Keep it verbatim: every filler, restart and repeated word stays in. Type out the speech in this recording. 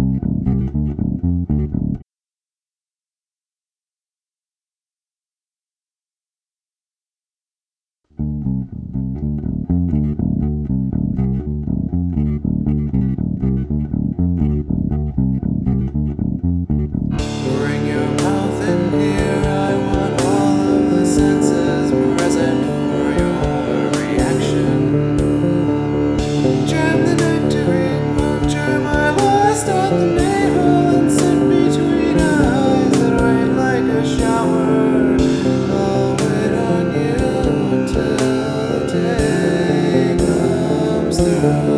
Bring your mouth in here, I want all of the senses present for your reaction. Jam the nectarine, won't jam, I lost on the navel and sit between eyes that rain like a shower. I'll wait on you till day comes through.